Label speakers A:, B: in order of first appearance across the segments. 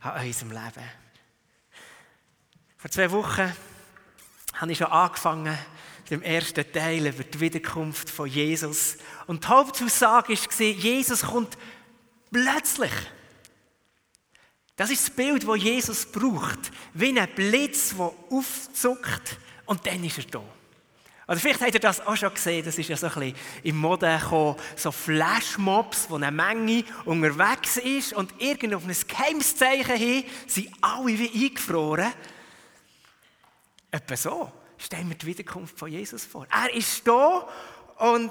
A: an unserem Leben. Vor 2 Wochen habe ich schon angefangen, dem ersten Teil über die Wiederkunft von Jesus. Und die Hauptaussage war, Jesus kommt plötzlich. Das ist das Bild, das Jesus braucht. Wie ein Blitz, der aufzuckt und dann ist er da. Oder vielleicht habt ihr das auch schon gesehen, das ist ja so ein bisschen in Mode gekommen, so Flashmobs, wo eine Menge unterwegs ist und irgend auf ein geheimes Zeichen hin sind alle wie eingefroren. Etwa so stellen wir die Wiederkunft von Jesus vor. Er ist da und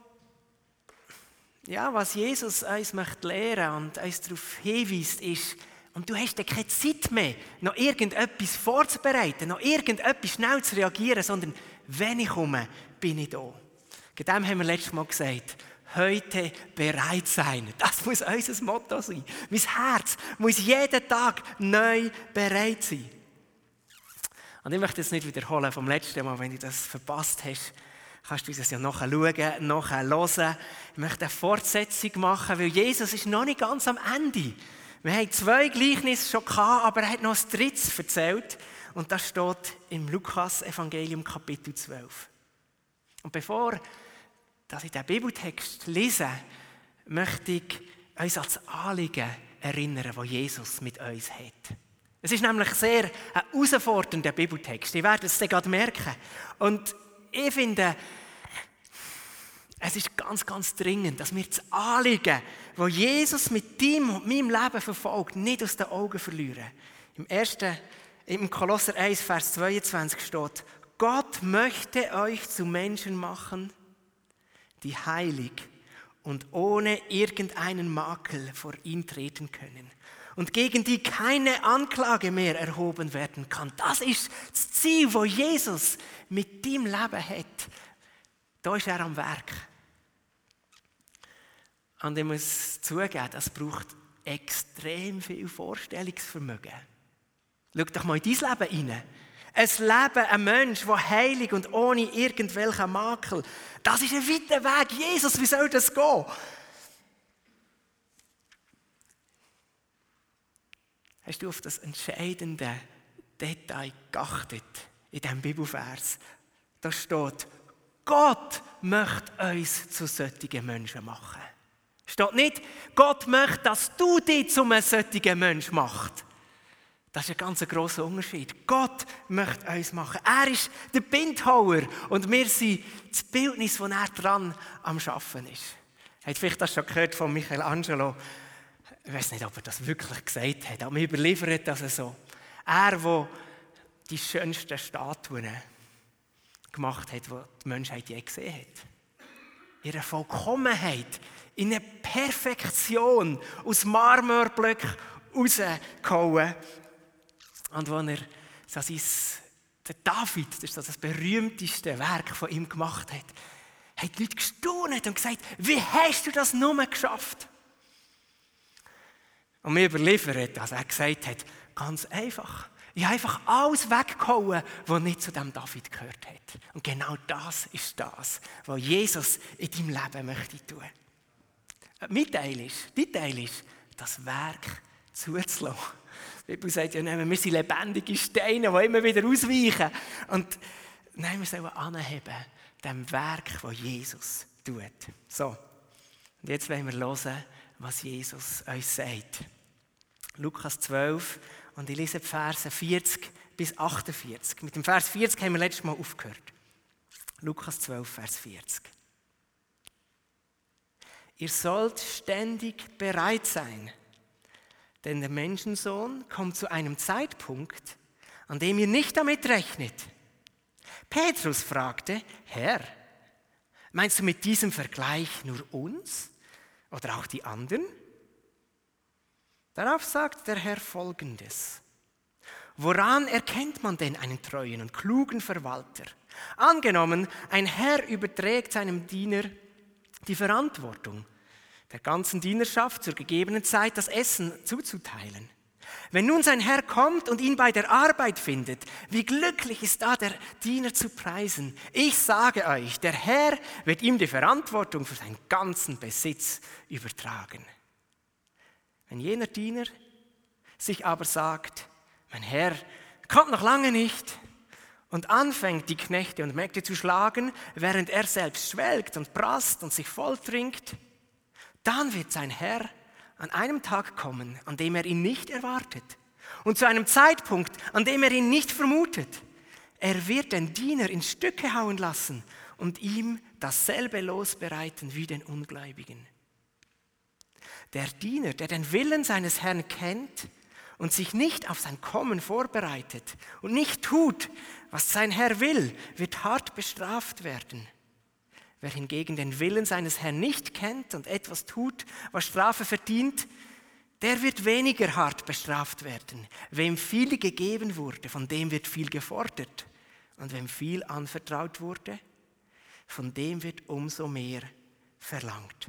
A: ja, was Jesus uns möchte lehren und uns darauf hinweist, ist, und du hast dann keine Zeit mehr, noch irgendetwas vorzubereiten, noch irgendetwas schnell zu reagieren, sondern wenn ich komme, bin ich da. Dem haben wir letztes Mal gesagt, heute bereit sein. Das muss unser Motto sein. Mein Herz muss jeden Tag neu bereit sein. Und ich möchte es nicht wiederholen vom letzten Mal, wenn du das verpasst hast. Kannst du das ja nachschauen, nachhören. Ich möchte eine Fortsetzung machen, weil Jesus ist noch nicht ganz am Ende. Wir haben 2 Gleichnisse schon gehabt, aber er hat noch ein drittes erzählt. Und das steht im Lukas-Evangelium Kapitel 12. Und bevor ich diesen Bibeltext lese, möchte ich uns an das Anliegen erinnern, das Jesus mit uns hat. Es ist nämlich sehr ein herausfordernder Bibeltext. Ich werde es dann gerade merken. Und ich finde, es ist ganz, ganz dringend, dass wir das Anliegen, das Jesus mit deinem und meinem Leben verfolgt, nicht aus den Augen verlieren. Im Kolosser 1, Vers 22 steht, Gott möchte euch zu Menschen machen, die heilig und ohne irgendeinen Makel vor ihn treten können und gegen die keine Anklage mehr erhoben werden kann. Das ist das Ziel, das Jesus mit deinem Leben hat. Da ist er am Werk. Und ich muss zugeben, das braucht extrem viel Vorstellungsvermögen. Schau doch mal in dein Leben rein. Ein Leben, ein Mensch, der heilig und ohne irgendwelchen Makel. Das ist ein weiter Weg. Jesus, wie soll das gehen? Hast du auf das entscheidende Detail geachtet in diesem Bibelvers? Da steht, Gott möchte uns zu solchen Menschen machen. Steht nicht, Gott möchte, dass du dich zu einem solchen Menschen machst. Das ist ein ganz grosser Unterschied. Gott möchte uns machen. Er ist der Bildhauer und wir sind das Bildnis, das er dran am Schaffen ist. Habt vielleicht das schon gehört von Michelangelo? Ich weiß nicht, ob er das wirklich gesagt hat, aber mir überliefert das so. Er, der die schönsten Statuen gemacht hat, die die Menschheit je gesehen hat. Ihre Vollkommenheit, in eine Perfektion aus Marmorblöcken rausgehauen. Und als der David, das ist das berühmteste Werk von ihm gemacht hat, haben die Leute gestaunt und gesagt, wie hast du das nur geschafft? Und mir überliefert, dass er gesagt hat, ganz einfach. Ich habe einfach alles weggehauen, was nicht zu dem David gehört hat. Und genau das ist das, was Jesus in deinem Leben möchte tun. Mein Teil ist, das Werk zuzulassen. Die Bibel sagt ja, wir sind lebendige Steine, die immer wieder ausweichen. Und nein, wir sollen anheben, dem Werk, das Jesus tut. So, und jetzt wollen wir hören, was Jesus uns sagt. Lukas 12, und ich lese die Verse 40 bis 48. Mit dem Vers 40 haben wir letztes Mal aufgehört. Lukas 12, Vers 40. Ihr sollt ständig bereit sein, denn der Menschensohn kommt zu einem Zeitpunkt, an dem ihr nicht damit rechnet. Petrus fragte, Herr, meinst du mit diesem Vergleich nur uns oder auch die anderen? Darauf sagt der Herr Folgendes. Woran erkennt man denn einen treuen und klugen Verwalter? Angenommen, ein Herr überträgt seinem Diener die Verantwortung, der ganzen Dienerschaft zur gegebenen Zeit das Essen zuzuteilen. Wenn nun sein Herr kommt und ihn bei der Arbeit findet, wie glücklich ist da der Diener zu preisen. Ich sage euch, der Herr wird ihm die Verantwortung für seinen ganzen Besitz übertragen. Wenn jener Diener sich aber sagt, mein Herr kommt noch lange nicht, und anfängt, die Knechte und Mägde zu schlagen, während er selbst schwelgt und prasst und sich volltrinkt, dann wird sein Herr an einem Tag kommen, an dem er ihn nicht erwartet und zu einem Zeitpunkt, an dem er ihn nicht vermutet. Er wird den Diener in Stücke hauen lassen und ihm dasselbe Los bereiten wie den Ungläubigen. Der Diener, der den Willen seines Herrn kennt und sich nicht auf sein Kommen vorbereitet und nicht tut, was sein Herr will, wird hart bestraft werden. Wer hingegen den Willen seines Herrn nicht kennt und etwas tut, was Strafe verdient, der wird weniger hart bestraft werden. Wem viel gegeben wurde, von dem wird viel gefordert. Und wem viel anvertraut wurde, von dem wird umso mehr verlangt.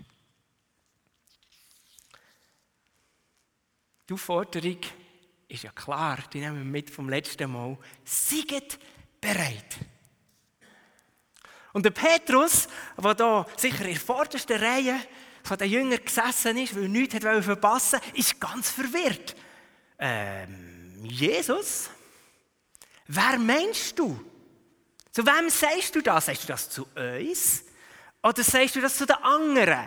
A: Die Aufforderung ist ja klar, die nehmen wir mit vom letzten Mal. Seid bereit. Und der Petrus, der da sicher in der vordersten Reihe von den Jüngern gesessen ist, weil er nichts verpassen wollte, ist ganz verwirrt. Jesus? Wer meinst du? Zu wem sagst du das? Sagst du das zu uns? Oder sagst du das zu den anderen?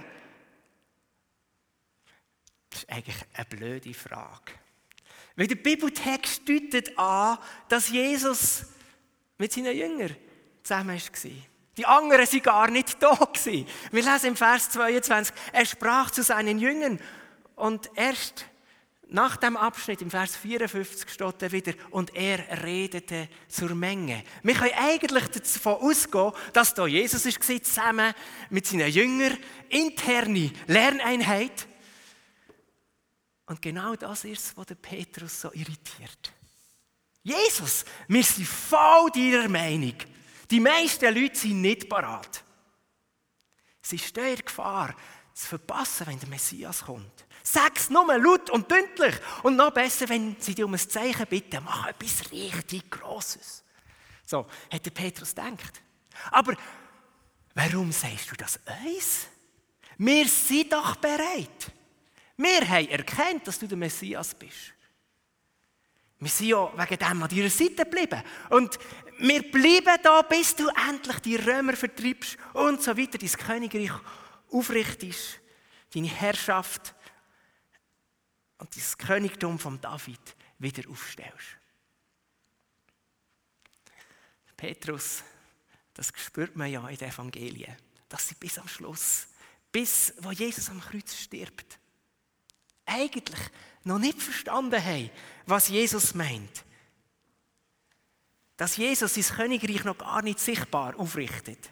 A: Das ist eigentlich eine blöde Frage. Weil der Bibeltext deutet an, dass Jesus mit seinen Jüngern zusammen war. Die anderen waren gar nicht da. Wir lesen im Vers 22, er sprach zu seinen Jüngern und erst nach dem Abschnitt, im Vers 54 steht er wieder, und er redete zur Menge. Wir können eigentlich davon ausgehen, dass da Jesus war, zusammen mit seinen Jüngern, interne Lerneinheit. Und genau das ist es, was der Petrus so irritiert. Jesus, wir sind voll deiner Meinung. Die meisten Leute sind nicht parat. Sie stehen in Gefahr, zu verpassen, wenn der Messias kommt. Sag es nur laut und deutlich. Und noch besser, wenn sie dich um ein Zeichen bitten, mach etwas richtig Grosses. So hat der Petrus gedacht. Aber warum sagst du das uns? Wir sind doch bereit. Wir haben erkannt, dass du der Messias bist. Wir sind ja wegen dem an deiner Seite geblieben. Und wir bleiben da, bis du endlich die Römer vertreibst und so weiter, dein Königreich aufrichtest, deine Herrschaft und das Königtum von David wieder aufstellst. Petrus, das spürt man ja in den Evangelien, dass sie bis am Schluss, bis wo Jesus am Kreuz stirbt, eigentlich noch nicht verstanden haben, was Jesus meint. Dass Jesus sein Königreich noch gar nicht sichtbar aufrichtet.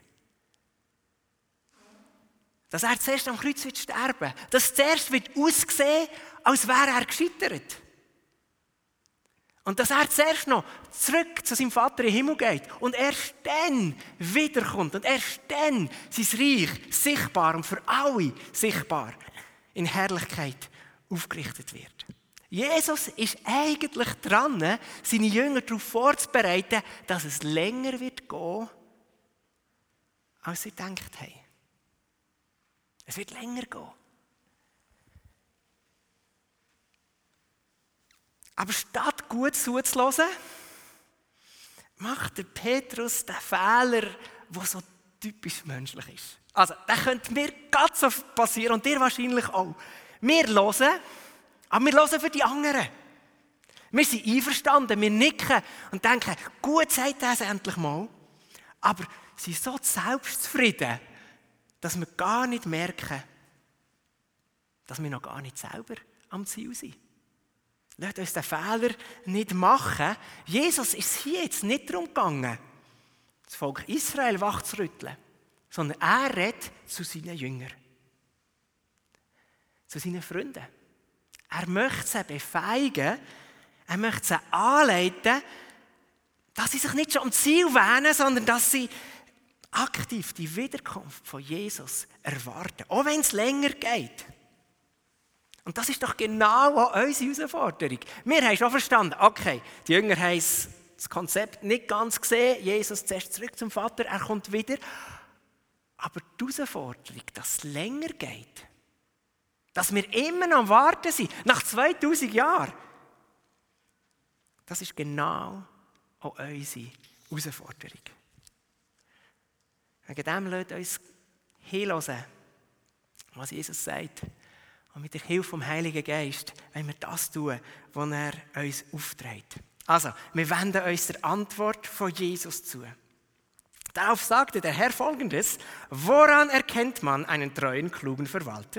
A: Dass er zuerst am Kreuz wird sterben. Dass zuerst wird aussehen, als wäre er gescheitert. Und dass er zuerst noch zurück zu seinem Vater im Himmel geht. Und erst dann wiederkommt. Und erst dann sein Reich sichtbar und für alle sichtbar in Herrlichkeit aufgerichtet wird. Jesus ist eigentlich dran, seine Jünger darauf vorzubereiten, dass es länger wird gehen, als sie gedacht haben. Es wird länger gehen. Aber statt gut zuzuhören, macht der Petrus den Fehler, der so typisch menschlich ist. Also, das könnte mir ganz so passieren und dir wahrscheinlich auch. Wir hören, aber wir hören für die anderen. Wir sind einverstanden, wir nicken und denken, gut sagt er es endlich mal. Aber sind so selbstzufrieden, dass wir gar nicht merken, dass wir noch gar nicht selber am Ziel sind. Lasst uns den Fehler nicht machen. Jesus ist hier jetzt nicht darum gegangen, das Volk Israel wachzurütteln, sondern er redet zu seinen Jüngern, zu seinen Freunden. Er möchte sie befähigen, er möchte sie anleiten, dass sie sich nicht schon am Ziel wähnen, sondern dass sie aktiv die Wiederkunft von Jesus erwarten, auch wenn es länger geht. Und das ist doch genau auch unsere Herausforderung. Wir haben schon verstanden, okay, die Jünger haben das Konzept nicht ganz gesehen, Jesus zuerst zurück zum Vater, er kommt wieder. Aber die Herausforderung, dass es länger geht, dass wir immer noch am Warten sind, nach 2000 Jahren, Das ist genau auch unsere Herausforderung. Wegen dem lasst uns hinhören, was Jesus sagt. Und mit der Hilfe vom Heiligen Geist wollen wir das tun, was er uns aufträgt. Also, wir wenden uns der Antwort von Jesus zu. Darauf sagte der Herr Folgendes: Woran erkennt man einen treuen, klugen Verwalter?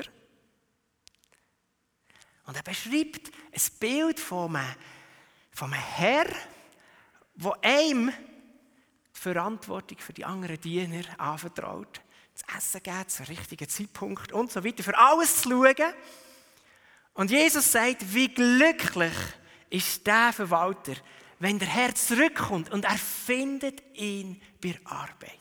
A: Und er beschreibt ein Bild von einem Herr, der einem die Verantwortung für die anderen Diener anvertraut, das Essen geben, zum richtigen Zeitpunkt und so weiter, für alles zu schauen. Und Jesus sagt, wie glücklich ist der Verwalter, wenn der Herr zurückkommt und er findet ihn bei der Arbeit.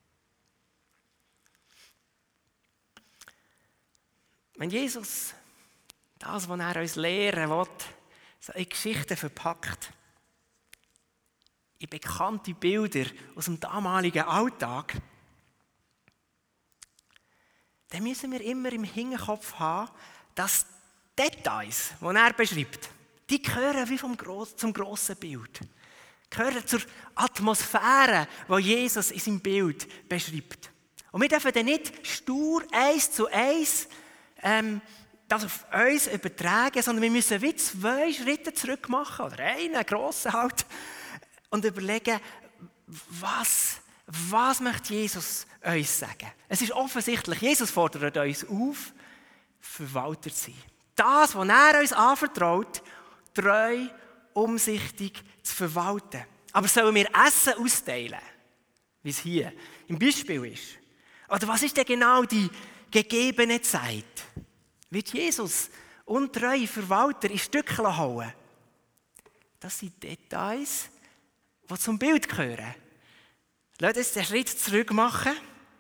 A: Wenn Jesus das, was er uns lehren will, so in Geschichten verpackt, in bekannte Bilder aus dem damaligen Alltag, dann müssen wir immer im Hinterkopf haben, dass die Details, die er beschreibt, die gehören wie zum grossen Bild. Gehören zur Atmosphäre, die Jesus in seinem Bild beschreibt. Und wir dürfen dann nicht stur 1:1 das auf uns übertragen, sondern wir müssen wie 2 Schritte zurück machen, oder einen grossen halt, und überlegen, was möchte Jesus uns sagen? Es ist offensichtlich, Jesus fordert uns auf, Verwalter zu sein. Das, was er uns anvertraut, treu, umsichtig zu verwalten. Aber sollen wir Essen austeilen, wie es hier im Beispiel ist? Oder was ist denn genau die gegebene Zeit? Wird Jesus untreue Verwalter in Stückchen hauen? Das sind Details, die zum Bild gehören. Lasst uns den Schritt zurück machen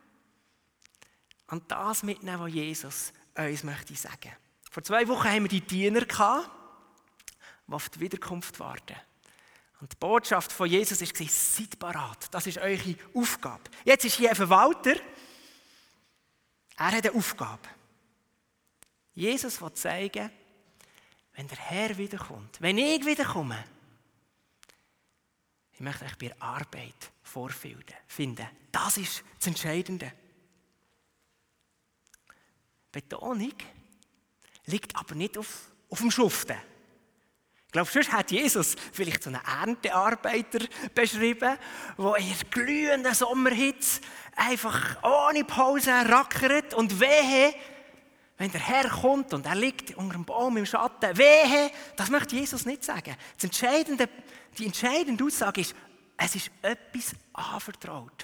A: und das mitnehmen, was Jesus uns möchte sagen. Vor 2 Wochen haben wir die Diener gehabt, die auf die Wiederkunft warten. Und die Botschaft von Jesus war, seid parat, das ist eure Aufgabe. Jetzt ist hier ein Verwalter, er hat eine Aufgabe. Jesus will zeigen, wenn der Herr wiederkommt, wenn ich wiederkomme, ich möchte euch bei der Arbeit vorfinden. Das ist das Entscheidende. Betonung liegt aber nicht auf dem Schuften. Ich glaube, sonst hat Jesus vielleicht so einen Erntearbeiter beschrieben, der in der glühenden Sommerhitze einfach ohne Pause rackert und wehe, wenn der Herr kommt und er liegt unter dem Baum im Schatten, wehe, das möchte Jesus nicht sagen. Die entscheidende Aussage ist, es ist etwas anvertraut.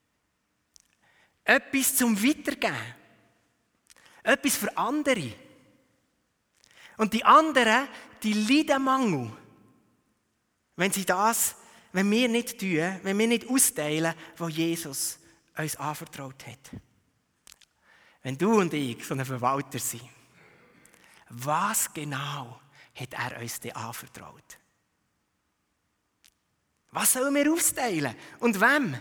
A: Etwas zum Weitergeben. Etwas für andere. Und die anderen, die leiden Mangel, wenn wir nicht tun, wenn wir nicht austeilen, was Jesus uns anvertraut hat. Wenn du und ich so ein Verwalter sind, was genau hat er uns denn anvertraut? Was sollen wir austeilen? Und wem?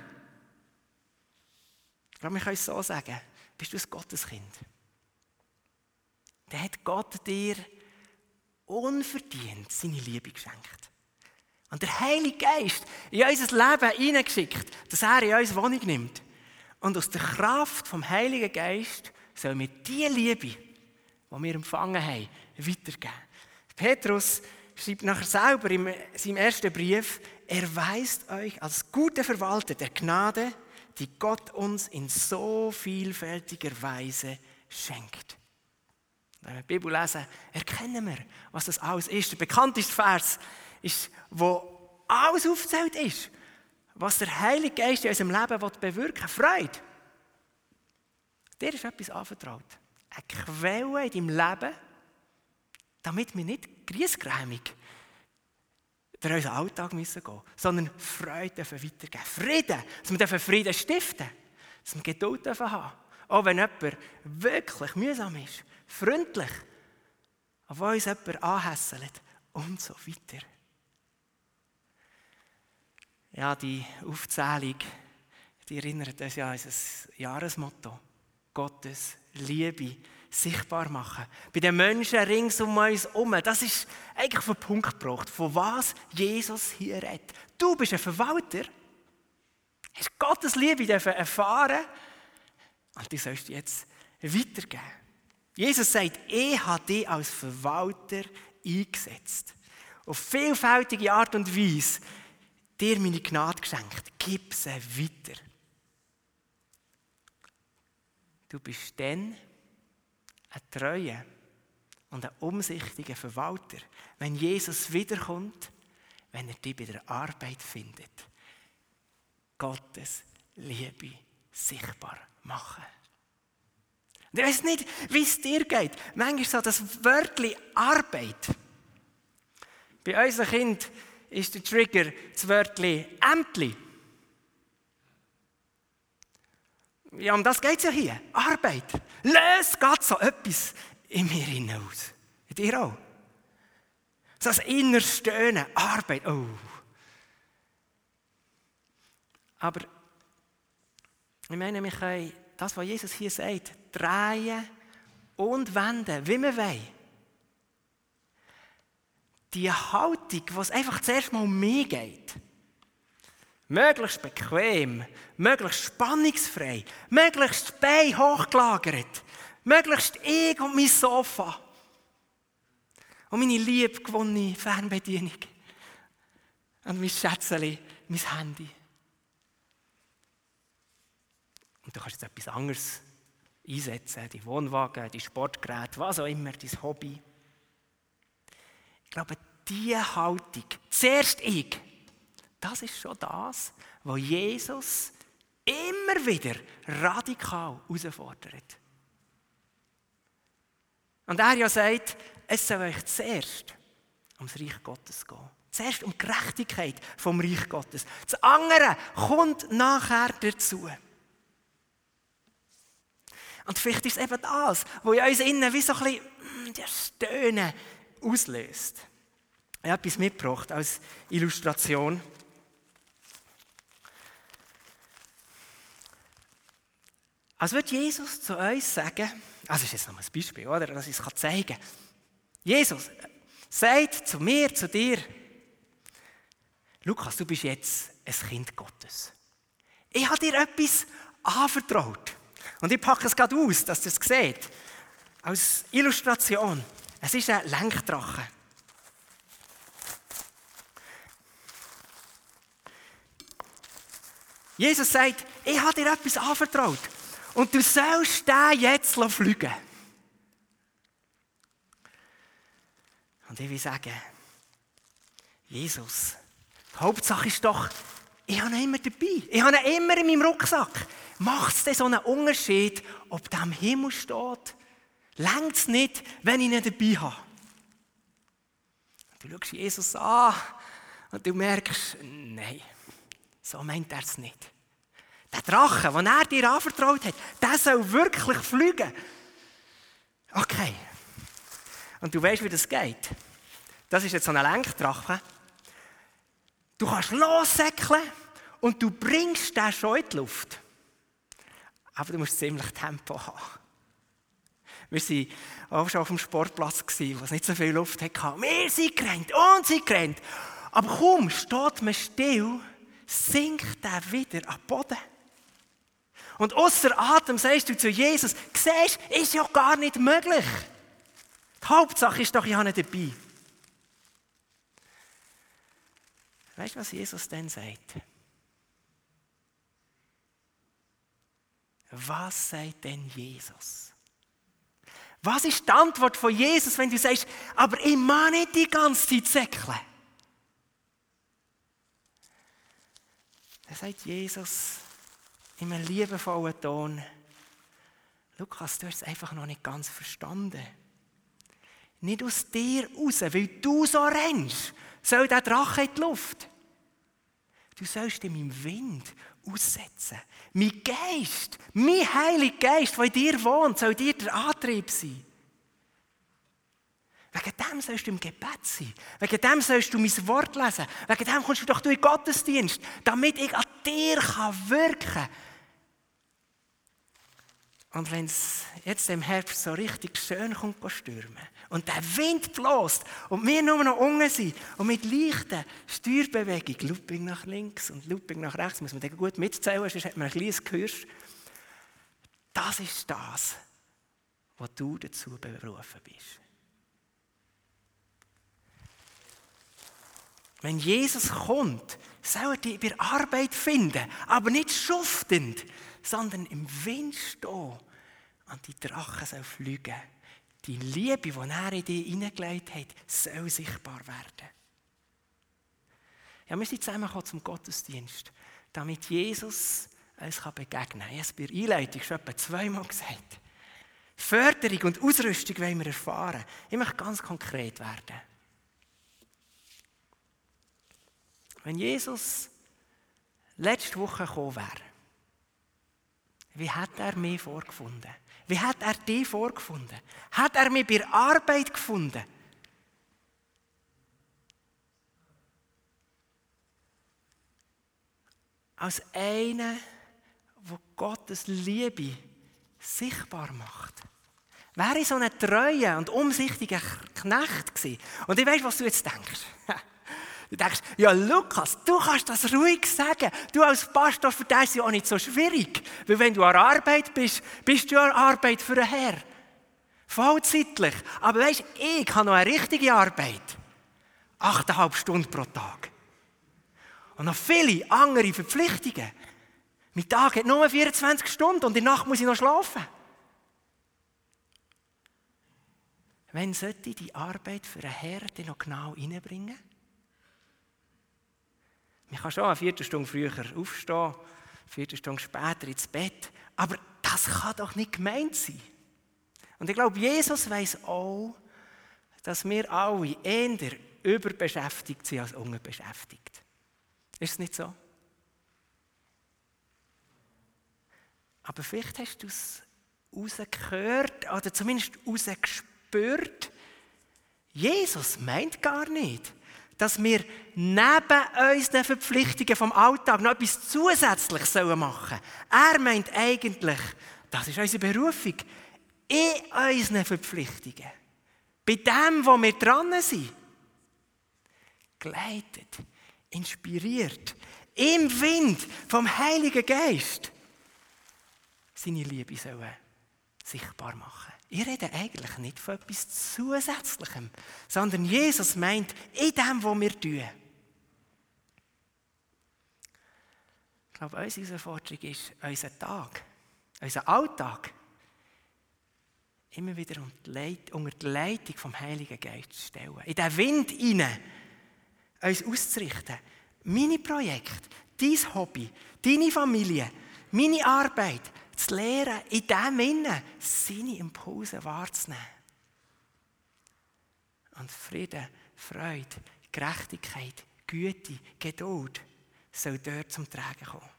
A: Ich glaube, wir können es so sagen. Bist du ein Gotteskind? Dann hat Gott dir unverdient seine Liebe geschenkt. Und der Heilige Geist in unser Leben hineingeschickt, dass er in uns Wohnung nimmt. Und aus der Kraft vom Heiligen Geist sollen wir die Liebe, die wir empfangen haben, weitergeben. Petrus schreibt nachher selber in seinem ersten Brief, erweist euch als guter Verwalter der Gnade, die Gott uns in so vielfältiger Weise schenkt. Wenn wir die Bibel lesen, erkennen wir, was das alles ist. Der bekannteste Vers ist, wo alles aufgezählt ist, was der Heilige Geist in unserem Leben bewirken will. Freude. Dir ist etwas anvertraut. Eine Quelle in deinem Leben, damit wir nicht griesgrämig durch unseren Alltag gehen müssen, sondern Freude dürfen weitergeben. Frieden, dass wir Frieden stiften dürfen, dass wir Geduld haben dürfen. Auch wenn jemand wirklich mühsam ist, freundlich, auf uns jemand anhässelt und so weiter. Ja, die Aufzählung, die erinnert uns ja an unser Jahresmotto. Gottes Liebe sichtbar machen. Bei den Menschen rings um uns herum. Das ist eigentlich auf den Punkt gebracht, von was Jesus hier redet. Du bist ein Verwalter. Hast Gottes Liebe erfahren und die sollst du jetzt weitergeben. Jesus sagt, ich habe dich als Verwalter eingesetzt. Auf vielfältige Art und Weise dir meine Gnade geschenkt. Gib sie weiter. Du bist dann ein treuer und ein umsichtiger Verwalter, wenn Jesus wiederkommt, wenn er dich bei der Arbeit findet. Gottes Liebe sichtbar machen. Und ich weiss nicht, wie es dir geht. Manchmal so das Wörtchen Arbeit. Bei unseren Kindern ist der Trigger das Wörtchen Ämtli. Ja, um das geht es ja hier. Arbeit. Löst geht so etwas in mir hinaus. In dir auch. So ein inneres Stöhnen. Arbeit. Oh. Aber ich meine, wir können das, was Jesus hier sagt, drehen und wenden, wie wir wollen. Die Haltung, wo es einfach zuerst mal um mich geht, möglichst bequem, möglichst spannungsfrei, möglichst Bein hochgelagert, möglichst ich und mein Sofa und meine liebgewonnene Fernbedienung und mein Schätzchen, mein Handy. Und du kannst jetzt etwas anderes einsetzen, die Wohnwagen, die Sportgeräte, was auch immer, dein Hobby. Ich glaube, diese Haltung, zuerst ich, das ist schon das, was Jesus immer wieder radikal herausfordert. Und er ja sagt, es soll euch zuerst ums Reich Gottes gehen. Zuerst um die Gerechtigkeit vom Reich Gottes. Das andere kommt nachher dazu. Und vielleicht ist es eben das, was in uns innen wie so ein bisschen das Stöhnen auslöst. Ich habe etwas mitgebracht als Illustration. Als würde Jesus zu uns sagen, also das ist jetzt noch ein Beispiel, oder, dass ich es zeigen kann. Jesus sagt zu mir, zu dir, Lukas, du bist jetzt ein Kind Gottes. Ich habe dir etwas anvertraut. Und ich packe es gerade aus, dass ihr es seht. Als Illustration. Es ist ein Lenkdrache. Jesus sagt, ich habe dir etwas anvertraut. Und du sollst den jetzt fliegen. Und ich will sagen, Jesus, die Hauptsache ist doch, ich habe ihn immer dabei. Ich habe ihn immer in meinem Rucksack. Macht es denn so einen Unterschied, ob der am Himmel steht? Reicht es nicht, wenn ich ihn dabei habe? Du schaust Jesus an und du merkst, nein, so meint er es nicht. Der Drache, den er dir anvertraut hat, der soll wirklich fliegen. Okay. Und du weißt, wie das geht. Das ist jetzt so ein Lenkdrache. Du kannst lossäckeln und du bringst den schon in die Luft. Aber du musst ziemlich Tempo haben. Wir waren auch schon auf dem Sportplatz, wo es nicht so viel Luft hatte. Wir sind gerannt und sind gerannt. Aber kaum steht man still, sinkt er wieder am Boden. Und ausser Atem sagst du zu Jesus, siehst, ist ja gar nicht möglich. Die Hauptsache ist doch, ich habe ihn dabei. Weißt du, was Jesus dann sagt? Was sagt denn Jesus? Was ist die Antwort von Jesus, wenn du sagst, aber ich mag nicht die ganze Zeit säckeln? Dann sagt Jesus in einem liebevollen Ton, Lukas, du hast es einfach noch nicht ganz verstanden. Nicht aus dir raus, weil du so rennst, soll der Drache in die Luft. Du sollst in meinem Wind aussetzen. Mein Geist, mein Heiliger Geist, der in dir wohnt, soll dir der Antrieb sein. Wegen dem sollst du im Gebet sein. Wegen dem sollst du mein Wort lesen. Wegen dem kommst du doch durch den Gottesdienst, damit ich an dir wirken kann. Und wenn es jetzt im Herbst so richtig schön kommt, stürmen und der Wind bläst und wir nur noch unten sind und mit leichter Steuerbewegung, Looping nach links und Looping nach rechts, muss man dann gut mitzählen, sonst hat man ein kleines Gehirsch. Das ist das, was du dazu berufen bist. Wenn Jesus kommt, soll er dich bei Arbeit finden, aber nicht schuftend, sondern im Wind stehen und die Drachen soll fliegen. Die Liebe, die er in dich hineingelegt hat, soll sichtbar werden. Ja, wir sind zusammengekommen zum Gottesdienst, damit Jesus uns begegnen kann. Ich habe es bei der Einleitung schon etwa 2-mal gesagt. Förderung und Ausrüstung wollen wir erfahren. Ich möchte ganz konkret werden. Wenn Jesus letzte Woche gekommen wäre, wie hat er mich vorgefunden? Wie hat er dich vorgefunden? Hat er mich bei der Arbeit gefunden? Als einer, der Gottes Liebe sichtbar macht. Wäre ich so ein treuer und umsichtiger Knecht gewesen? Und ich weiss, was du jetzt denkst. Du denkst, ja Lukas, du kannst das ruhig sagen. Du als Pastor, für dich ist es ja auch nicht so schwierig. Weil wenn du an Arbeit bist, bist du an Arbeit für den Herrn. Vollzeitlich. Aber weisst, ich habe noch eine richtige Arbeit. 8,5 Stunden pro Tag. Und noch viele andere Verpflichtungen. Mein Tag hat nur 24 Stunden und in der Nacht muss ich noch schlafen. Wann sollte ich die Arbeit für den Herrn noch genau reinbringen? Man kann schon eine Viertelstunde früher aufstehen, eine Viertelstunde später ins Bett, aber das kann doch nicht gemeint sein. Und ich glaube, Jesus weiss auch, dass wir alle eher überbeschäftigt sind als unterbeschäftigt. Ist es nicht so? Aber vielleicht hast du es rausgehört oder zumindest rausgespürt. Jesus meint gar nicht, dass wir neben unseren Verpflichtungen vom Alltag noch etwas Zusätzliches machen sollen. Er meint eigentlich, das ist unsere Berufung, in unseren Verpflichtungen. Bei dem, wo wir dran sind. Geleitet, inspiriert, im Wind vom Heiligen Geist. Seine Liebe sollen sichtbar machen. Ich rede eigentlich nicht von etwas Zusätzlichem, sondern Jesus meint in dem, was wir tun. Ich glaube, unsere Herausforderung ist, unseren Tag, unseren Alltag immer wieder unter die Leitung vom Heiligen Geist zu stellen. In den Wind hinein uns auszurichten. Meine Projekte, dein Hobby, deine Familie, meine Arbeit, zu lernen, in dem Innen seine Impulse wahrzunehmen. Und Frieden, Freude, Gerechtigkeit, Güte, Geduld soll dort zum Tragen kommen.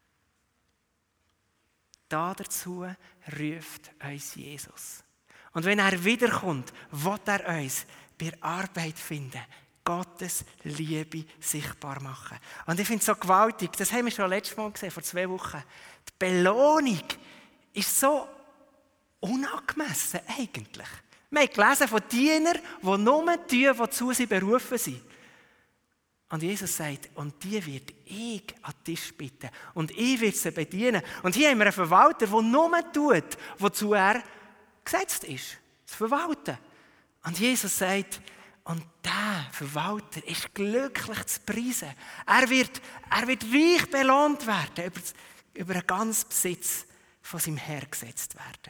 A: Dazu ruft uns Jesus. Und wenn er wiederkommt, will er uns bei der Arbeit finden, Gottes Liebe sichtbar machen. Und ich finde es so gewaltig, das haben wir schon letztes Mal gesehen, vor 2 Wochen. Die Belohnung ist so unangemessen eigentlich. Wir haben gelesen von Dienern, die nur tun, wozu sie berufen sind. Und Jesus sagt, und die wird ich an den Tisch bitten. Und ich werde sie bedienen. Und hier haben wir einen Verwalter, der nur tut, wozu er gesetzt ist. Das Verwalten. Und Jesus sagt, und der Verwalter ist glücklich zu preisen. Er wird reich belohnt werden, über den ganzen Besitz von seinem Herrn gesetzt werden.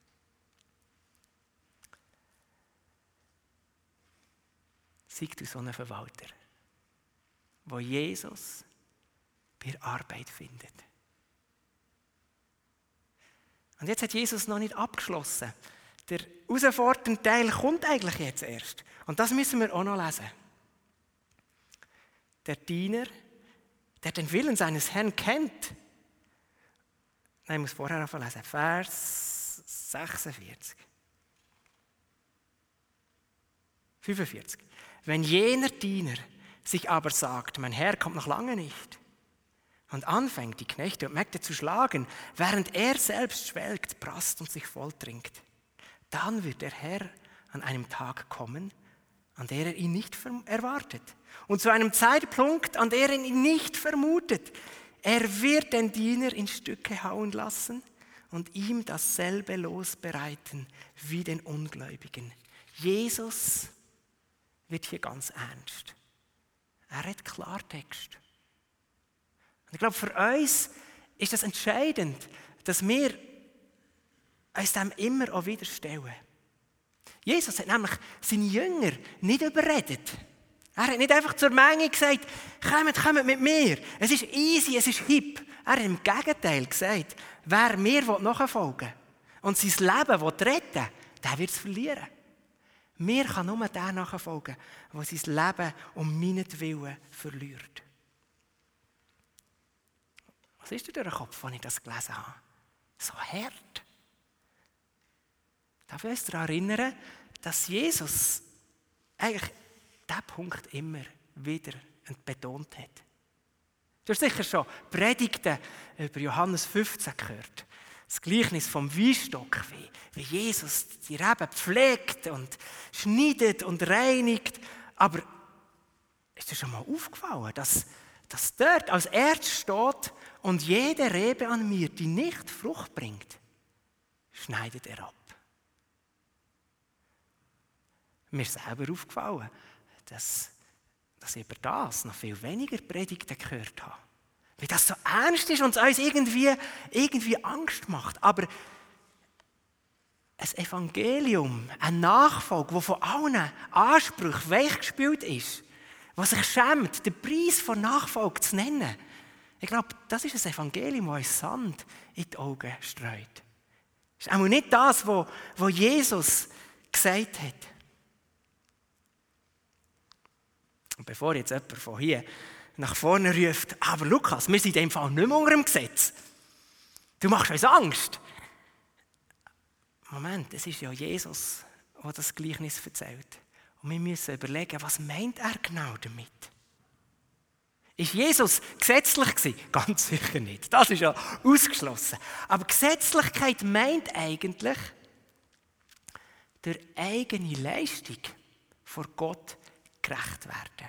A: Sei du so ein Verwalter, wo Jesus bei der Arbeit findet. Und jetzt hat Jesus noch nicht abgeschlossen. Der herausfordernde Teil kommt eigentlich jetzt erst. Und das müssen wir auch noch lesen. Der Diener, der den Willen seines Herrn kennt. Nein, ich muss vorher noch lesen. Vers 46. 45. Wenn jener Diener sich aber sagt, mein Herr kommt noch lange nicht, und anfängt, die Knechte und Mägde zu schlagen, während er selbst schwelgt, prasst und sich volltrinkt, dann wird der Herr an einem Tag kommen, an der er ihn nicht erwartet. Und zu einem Zeitpunkt, an der er ihn nicht vermutet. Er wird den Diener in Stücke hauen lassen und ihm dasselbe Los bereiten wie den Ungläubigen. Jesus wird hier ganz ernst. Er redet Klartext. Und ich glaube, für uns ist es entscheidend, dass wir uns dem immer auch wieder stellen. Jesus hat nämlich seine Jünger nicht überredet. Er hat nicht einfach zur Menge gesagt, kommt mit mir. Es ist easy, es ist hip. Er hat im Gegenteil gesagt, wer mir nachfolgen will und sein Leben retten will, der wird es verlieren. Mir kann nur der nachfolgen, der sein Leben um meinetwillen verliert. Was ist dir durch den Kopf, als ich das gelesen habe? So hart. Darf ich uns daran erinnern, dass Jesus eigentlich diesen Punkt immer wieder betont hat. Du hast sicher schon Predigten über Johannes 15 gehört. Das Gleichnis vom Weinstock, wie Jesus die Reben pflegt und schneidet und reinigt. Aber ist dir schon mal aufgefallen, dass dort als erstes steht, und jede Rebe an mir, die nicht Frucht bringt, schneidet er ab. Mir ist selber aufgefallen, dass ich über das noch viel weniger Predigten gehört habe. Weil das so ernst ist und es uns irgendwie Angst macht. Aber ein Evangelium, eine Nachfolge, die von allen Ansprüchen weichgespült ist, was sich schämt, den Preis von Nachfolge zu nennen. Ich glaube, das ist ein Evangelium, das uns Sand in die Augen streut. Das ist auch nicht das, was Jesus gesagt hat. Und bevor jetzt jemand von hier nach vorne ruft, aber Lukas, wir sind in dem Fall nicht mehr unter dem Gesetz. Du machst uns Angst. Moment, es ist ja Jesus, der das Gleichnis erzählt. Und wir müssen überlegen, was meint er genau damit? Ist Jesus gesetzlich gewesen? Ganz sicher nicht. Das ist ja ausgeschlossen. Aber Gesetzlichkeit meint eigentlich, durch eigene Leistung vor Gott gerecht werden.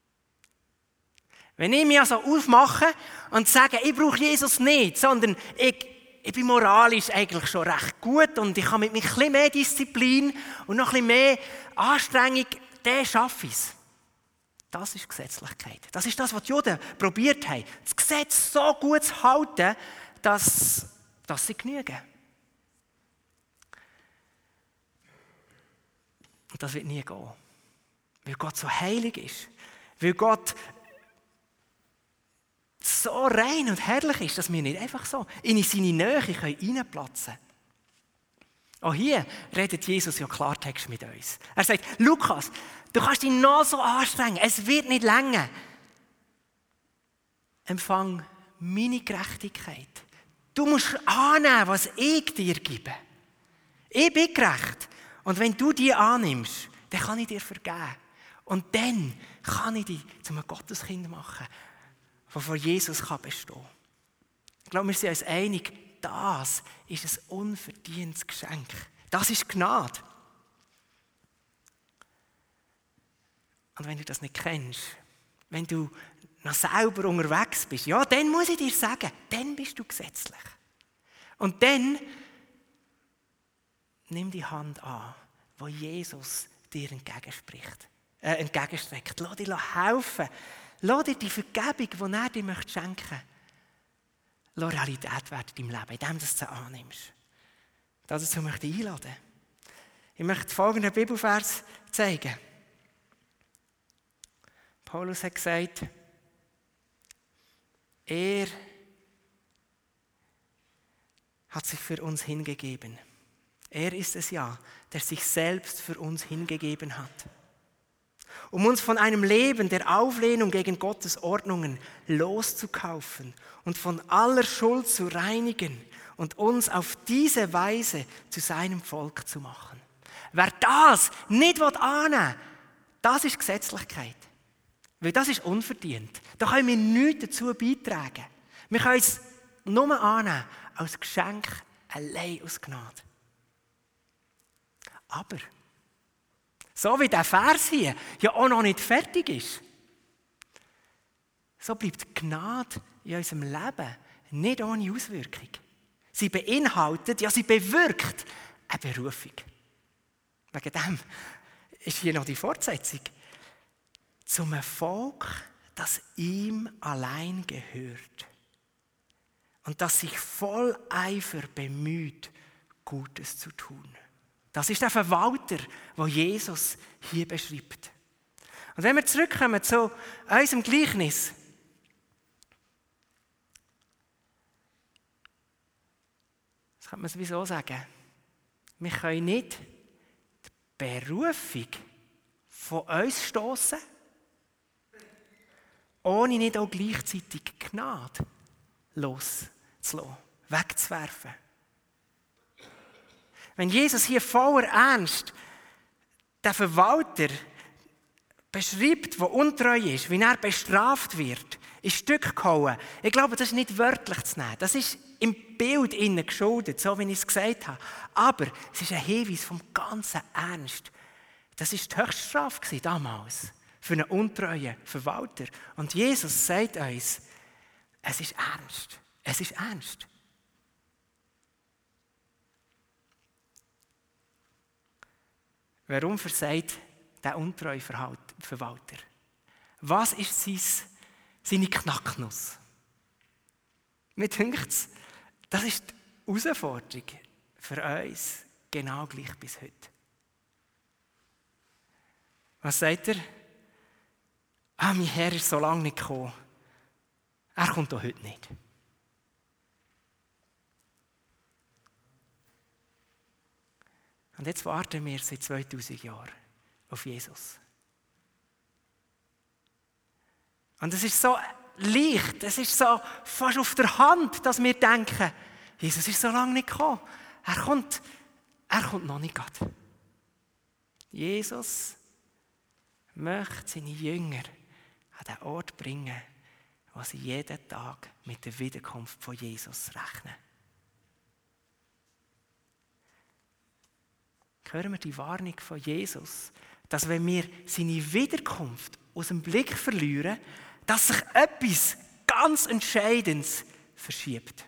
A: Wenn ich mich also aufmache und sage, ich brauche Jesus nicht, sondern ich bin moralisch eigentlich schon recht gut und ich habe mit mir ein bisschen mehr Disziplin und noch ein bisschen mehr Anstrengung, dann schaffe ich es. Das ist Gesetzlichkeit. Das ist das, was die Juden probiert haben. Das Gesetz so gut zu halten, dass sie genügen. Und das wird nie gehen. Weil Gott so heilig ist. Weil Gott so rein und herrlich ist, dass wir nicht einfach so in seine Nähe reinplatzen können. Auch hier redet Jesus ja Klartext mit uns. Er sagt, Lukas, du kannst dich noch so anstrengen, es wird nicht länger. Empfang meine Gerechtigkeit. Du musst annehmen, was ich dir gebe. Ich bin gerecht. Und wenn du die annimmst, dann kann ich dir vergeben. Und dann kann ich dich zu einem Gotteskind machen, das vor Jesus bestehen kann. Ich glaube, wir sind uns einig, das ist ein unverdientes Geschenk. Das ist Gnade. Und wenn du das nicht kennst, wenn du noch selber unterwegs bist, ja, dann muss ich dir sagen, dann bist du gesetzlich. Und dann nimm die Hand an, wo Jesus dir entgegenstreckt. Lass dich helfen. Lass dir die Vergebung, die er dir schenken möchte, Realität werden in deinem Leben, indem du es annimmst. Dazu möchte ich einladen. Ich möchte folgenden Bibelvers zeigen. Paulus hat gesagt, er hat sich für uns hingegeben. Er ist es ja, der sich selbst für uns hingegeben hat. Um uns von einem Leben der Auflehnung gegen Gottes Ordnungen loszukaufen und von aller Schuld zu reinigen und uns auf diese Weise zu seinem Volk zu machen. Wer das nicht annehmen will, das ist Gesetzlichkeit. Weil das ist unverdient. Da können wir nichts dazu beitragen. Wir können es nur annehmen als Geschenk allein aus Gnade. Aber, so wie der Vers hier ja auch noch nicht fertig ist, so bleibt die Gnade in unserem Leben nicht ohne Auswirkung. Sie beinhaltet, ja sie bewirkt eine Berufung. Wegen dem ist hier noch die Fortsetzung. Zum Volk, das ihm allein gehört und das sich voll Eifer bemüht, Gutes zu tun. Das ist der Verwalter, den Jesus hier beschreibt. Und wenn wir zurückkommen zu unserem Gleichnis, das kann man sowieso sagen, wir können nicht die Berufung von uns stossen, ohne nicht auch gleichzeitig Gnade loszulassen, wegzuwerfen. Wenn Jesus hier voller Ernst den Verwalter beschreibt, der untreu ist, wie er bestraft wird, in Stück gehauen, ich glaube, das ist nicht wörtlich zu nehmen. Das ist im Bild innen geschuldet, so wie ich es gesagt habe. Aber es ist ein Hinweis vom ganzen Ernst. Das war die Höchststrafe damals für einen untreuen Verwalter. Und Jesus sagt uns, es ist ernst. Es ist ernst. Warum versagt der untreue Verwalter? Was ist seine Knacknuss? Mir denkt, das ist die Herausforderung für uns, genau gleich bis heute. Was sagt er? Mein Herr ist so lange nicht gekommen. Er kommt auch heute nicht. Und jetzt warten wir seit 2000 Jahren auf Jesus. Und es ist so leicht, es ist so fast auf der Hand, dass wir denken, Jesus ist so lange nicht gekommen. Er kommt noch nicht gerade. Jesus möchte seine Jünger an den Ort bringen, wo sie jeden Tag mit der Wiederkunft von Jesus rechnen. Hören wir die Warnung von Jesus, dass wenn wir seine Wiederkunft aus dem Blick verlieren, dass sich etwas ganz Entscheidendes verschiebt.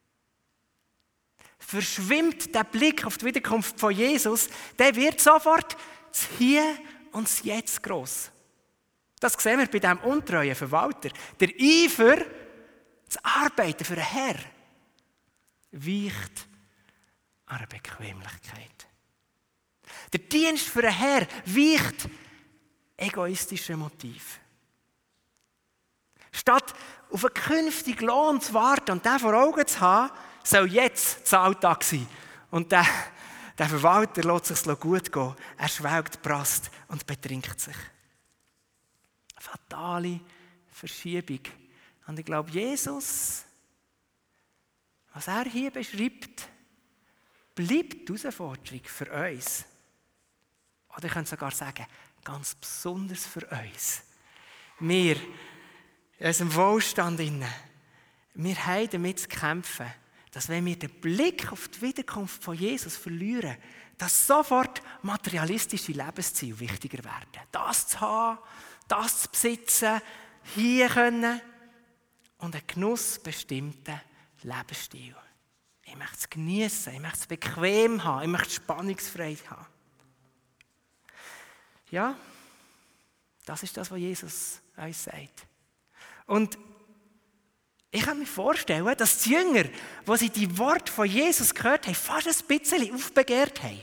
A: Verschwimmt der Blick auf die Wiederkunft von Jesus, der wird sofort das Hier und das Jetzt gross. Das sehen wir bei diesem untreuen Verwalter. Der Eifer, das Arbeiten für den Herr, weicht an einer Bequemlichkeit. Der Dienst für den Herr weicht egoistischen Motiv. Statt auf einen künftigen Lohn zu warten und den vor Augen zu haben, soll jetzt das Alltag sein. Und der Verwalter lässt es sich gut gehen. Er schwelgt, prasst und betrinkt sich. Fatale Verschiebung. Und ich glaube, Jesus, was er hier beschreibt, bleibt die Herausforderung für uns. Oder ich könnte sogar sagen, ganz besonders für uns. Wir, in unserem Wohlstand, wir haben damit zu kämpfen, dass wenn wir den Blick auf die Wiederkunft von Jesus verlieren, dass sofort materialistische Lebensziele wichtiger werden. Das zu haben, das zu besitzen, hier können und einen genussbestimmten Lebensstil. Ich möchte es genießen, ich möchte es bequem haben, ich möchte es spannungsfrei haben. Ja, das ist das, was Jesus uns sagt. Und ich kann mir vorstellen, dass die Jünger, als sie die Worte von Jesus gehört haben, fast ein bisschen aufbegehrt haben.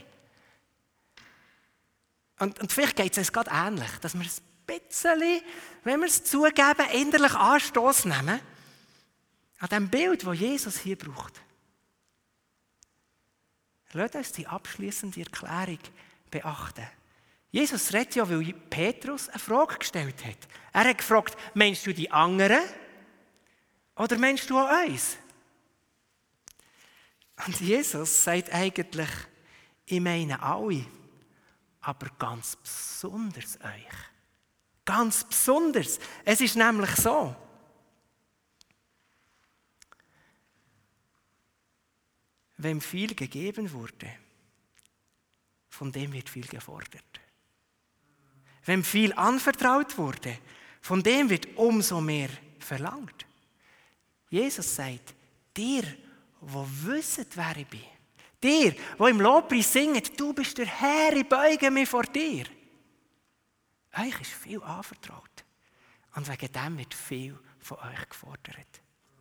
A: Und vielleicht geht es uns gerade ähnlich, dass wir ein bisschen, wenn wir es zugeben, innerlich Anstoß nehmen an dem Bild, das Jesus hier braucht. Lasst uns die abschliessende Erklärung beachten. Jesus redet ja, weil Petrus eine Frage gestellt hat. Er hat gefragt, meinst du die anderen oder meinst du auch uns? Und Jesus sagt eigentlich, ich meine alle, aber ganz besonders euch. Ganz besonders. Es ist nämlich so. Wem viel gegeben wurde, von dem wird viel gefordert. Wem viel anvertraut wurde, von dem wird umso mehr verlangt. Jesus sagt, dir, wo wisset, wer ich bin, dir, wo im Lobpreis singet, du bist der Herr, ich beuge mich vor dir. Euch ist viel anvertraut. Und wegen dem wird viel von euch gefordert.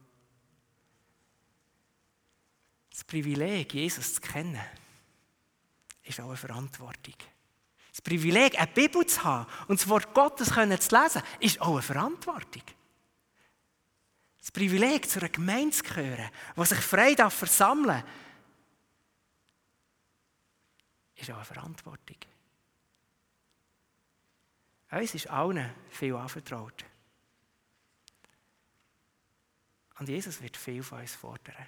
A: Das Privileg, Jesus zu kennen, ist auch eine Verantwortung. Das Privileg, eine Bibel zu haben und das Wort Gottes zu lesen, ist auch eine Verantwortung. Das Privileg, zu einer Gemeinde zu gehören, die sich frei versammeln darf, ist auch eine Verantwortung. Uns ist allen viel anvertraut. Und Jesus wird viel von uns fordern.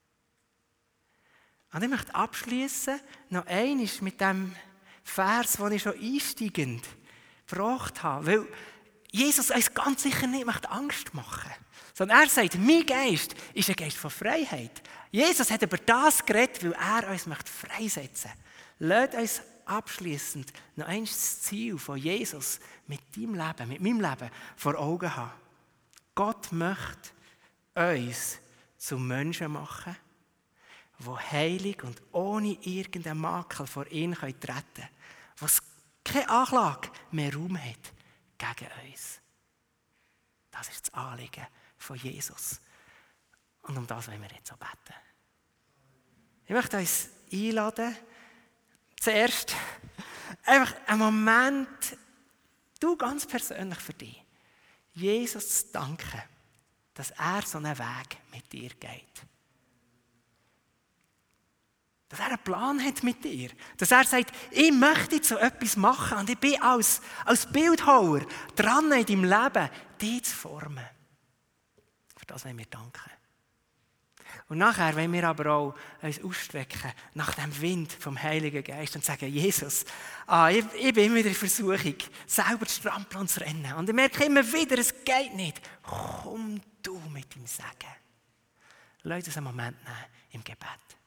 A: Und ich möchte abschließen noch einmal mit dem Vers, den ich schon einsteigend gebracht habe. Weil Jesus uns ganz sicher nicht Angst machen möchte. Sondern er sagt, mein Geist ist ein Geist von Freiheit. Jesus hat über das geredet, weil er uns freisetzen möchte. Lasst uns abschliessend noch einmal das Ziel von Jesus mit deinem Leben, mit meinem Leben vor Augen haben. Gott möchte uns zu Menschen machen, die heilig und ohne irgendeinen Makel vor ihn treten können, was keine Anklage mehr Raum hat gegen uns. Das ist das Anliegen von Jesus. Und um das wollen wir jetzt auch beten. Ich möchte uns einladen, zuerst einfach einen Moment, du ganz persönlich für dich, Jesus zu danken, dass er so einen Weg mit dir geht. Dass er einen Plan hat mit dir. Dass er sagt, ich möchte so etwas machen und ich bin als Bildhauer dran in deinem Leben, dich zu formen. Für das wollen wir danken. Und nachher wollen wir aber auch uns ausstrecken nach dem Wind vom Heiligen Geist und sagen, Jesus, ich bin immer in der Versuchung, selber zu strampeln und zu rennen. Und ich merke immer wieder, es geht nicht. Komm du mit dem Segen. Lass uns einen Moment nehmen im Gebet.